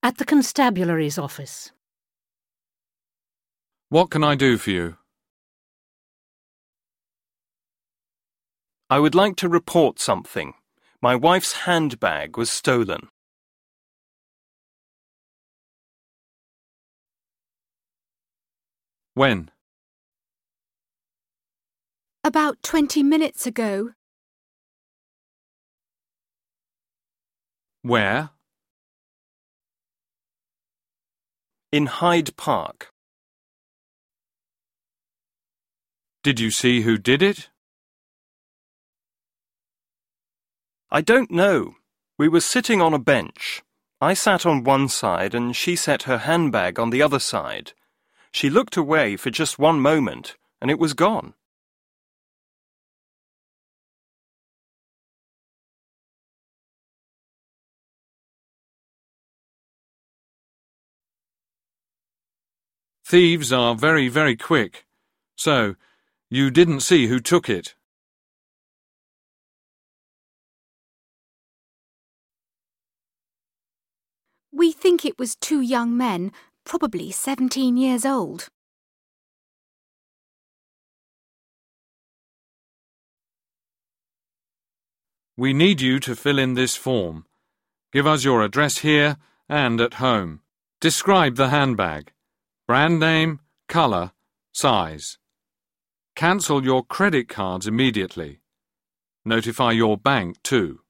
At the constabulary's office. What can I do for you? I would like to report something. My wife's handbag was stolen. When? About 20 minutes ago. Where? In Hyde Park. Did you see who did it? I don't know. We were sitting on a bench. I sat on one side and she set her handbag on the other side. She looked away for just one moment and it was gone. Thieves are very, very quick. So, you didn't see who took it? We think it was two young men, probably 17 years old. We need you to fill in this form. Give us your address here and at home. Describe the handbag. Brand name, colour, size. Cancel your credit cards immediately. Notify your bank too.